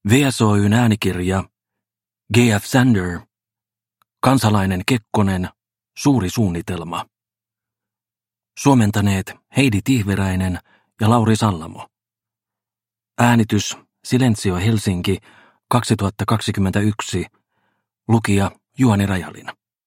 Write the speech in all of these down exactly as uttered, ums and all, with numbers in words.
V S Oy:n äänikirja, G F Sander, Kansalainen Kekkonen, Suuri suunnitelma. Suomentaneet Heidi Tihveräinen ja Lauri Sallamo. Äänitys Silenzio Helsinki kaksituhattakaksikymmentäyksi. Lukija Juhani Rajalin.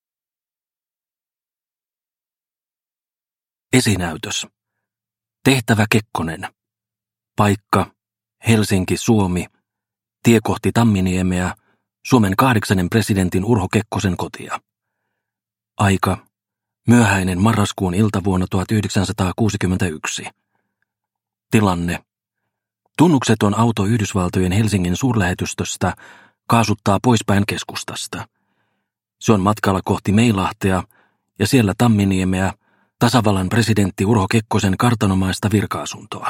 Esinäytös. Tehtävä Kekkonen. Paikka Helsinki, Suomi. Tie kohti Tamminiemeä, Suomen kahdeksannen presidentin Urho Kekkosen kotia. Aika myöhäinen marraskuun iltavuonna tuhatyhdeksänsataakuusikymmentäyksi. Tilanne. Tunnukseton auto Yhdysvaltojen Helsingin suurlähetystöstä kaasuttaa poispäin keskustasta. Se on matkalla kohti Meilahtea ja siellä Tamminiemeä, tasavallan presidentti Urho Kekkosen kartanomaista virka-asuntoa.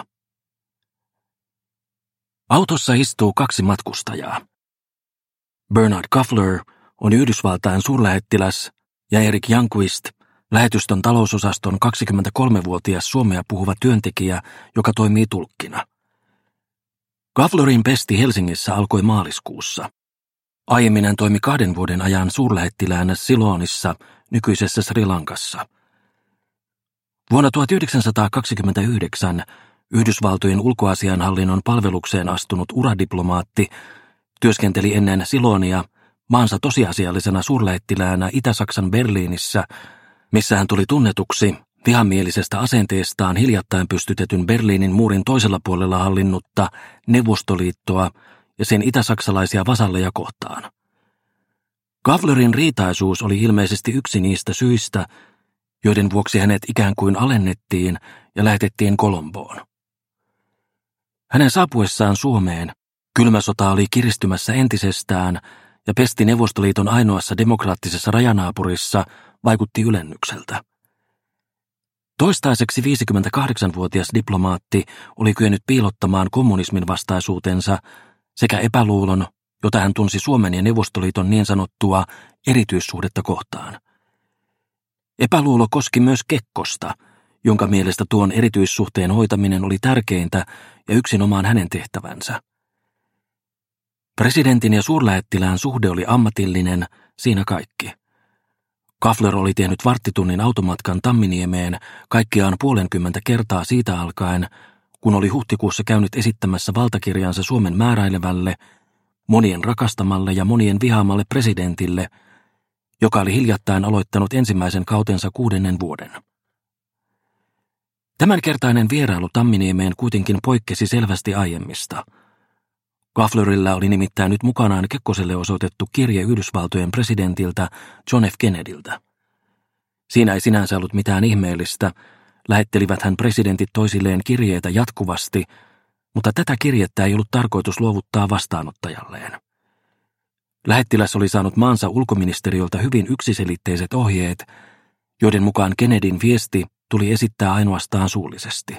Autossa istuu kaksi matkustajaa. Bernard Kaffler on Yhdysvaltain suurlähettiläs ja Erik Janquist, lähetystön talousosaston kaksikymmentäkolmevuotias suomea puhuva työntekijä, joka toimii tulkkina. Kafflerin pesti Helsingissä alkoi maaliskuussa. Aiemmin hän toimi kahden vuoden ajan suurlähettiläänä Ceylonissa, nykyisessä Sri Lankassa. Vuonna tuhatyhdeksänsataakaksikymmentäyhdeksän Yhdysvaltojen ulkoasiainhallinnon palvelukseen astunut uradiplomaatti työskenteli ennen Ceylonia maansa tosiasiallisena suurlähettiläänä Itä-Saksan Berliinissä, missä hän tuli tunnetuksi vihamielisestä asenteestaan hiljattain pystytetyn Berliinin muurin toisella puolella hallinnutta Neuvostoliittoa ja sen itäsaksalaisia vasalleja kohtaan. Kafflerin riitaisuus oli ilmeisesti yksi niistä syistä, joiden vuoksi hänet ikään kuin alennettiin ja lähetettiin Colomboon. Hänen saapuessaan Suomeen kylmä sota oli kiristymässä entisestään ja pesti Neuvostoliiton ainoassa demokraattisessa rajanaapurissa vaikutti ylennykseltä. Toistaiseksi viisikymmentäkahdeksanvuotias diplomaatti oli kyennyt piilottamaan kommunismin vastaisuutensa sekä epäluulon, jota hän tunsi Suomen ja Neuvostoliiton niin sanottua erityissuhdetta kohtaan. Epäluulo koski myös Kekkosta, jonka mielestä tuon erityissuhteen hoitaminen oli tärkeintä ja yksinomaan hänen tehtävänsä. Presidentin ja suurlähettilään suhde oli ammatillinen, siinä kaikki. Kaffler oli tehnyt varttitunnin automatkan Tamminiemeen kaikkiaan puolenkymmentä kertaa siitä alkaen, kun oli huhtikuussa käynyt esittämässä valtakirjansa Suomen määräilevälle, monien rakastamalle ja monien vihaamalle presidentille, joka oli hiljattain aloittanut ensimmäisen kautensa kuudennen vuoden. Tämänkertainen vierailu Tamminiemeen kuitenkin poikkesi selvästi aiemmista. Kafflerilla oli nimittäin nyt mukanaan Kekkoselle osoitettu kirje Yhdysvaltojen presidentiltä John F. Kennedyltä. Siinä ei sinänsä ollut mitään ihmeellistä, lähettelivät hän presidentit toisilleen kirjeitä jatkuvasti, mutta tätä kirjettä ei ollut tarkoitus luovuttaa vastaanottajalleen. Lähettiläs oli saanut maansa ulkoministeriöltä hyvin yksiselitteiset ohjeet, joiden mukaan Kennedyn viesti tuli esittää ainoastaan suullisesti.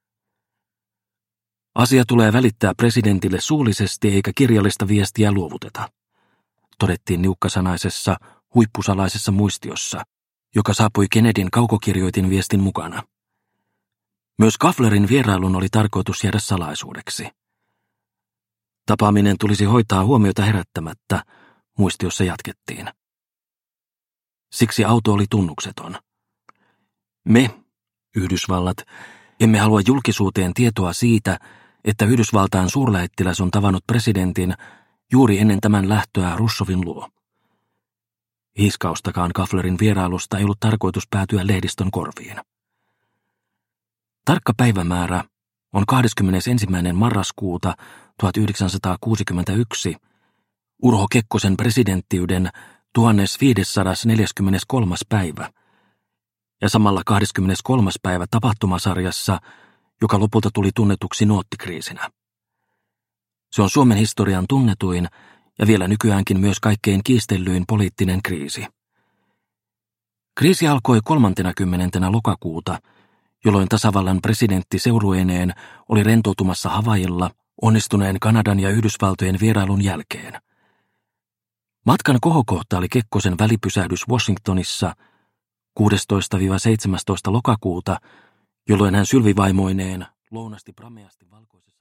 Asia tulee välittää presidentille suullisesti eikä kirjallista viestiä luovuteta, todettiin niukkasanaisessa, huippusalaisessa muistiossa, joka saapui Kennedyn kaukokirjoitin viestin mukana. Myös Kafflerin vierailun oli tarkoitus jäädä salaisuudeksi. Tapaaminen tulisi hoitaa huomiota herättämättä, muistiossa jatkettiin. Siksi auto oli tunnukseton. Me, Yhdysvallat, emme halua julkisuuteen tietoa siitä, että Yhdysvaltain suurlähettiläs on tavannut presidentin juuri ennen tämän lähtöä Russovin luo. Hiiskaustakaan Kafflerin vierailusta ei ollut tarkoitus päätyä lehdistön korviin. Tarkka päivämäärä on kahdeskymmenesensimmäinen marraskuuta tuhatyhdeksänsataakuusikymmentäyksi, Urho Kekkosen presidenttiyden tuhatviisisataaneljäkymmentäkolmas päivä ja samalla kahdeskymmeneskolmas päivä tapahtumasarjassa, joka lopulta tuli tunnetuksi noottikriisinä. Se on Suomen historian tunnetuin ja vielä nykyäänkin myös kaikkein kiistellyin poliittinen kriisi. Kriisi alkoi kolmantenakymmenentenä lokakuuta, jolloin tasavallan presidentti seurueineen oli rentoutumassa Havaijilla onnistuneen Kanadan ja Yhdysvaltojen vierailun jälkeen. Matkan kohokohta oli Kekkosen välipysähdys Washingtonissa kuudestoista seitsemästoista lokakuuta, jolloin hän sylvivaimoineen lounasti prameasti valkoisessa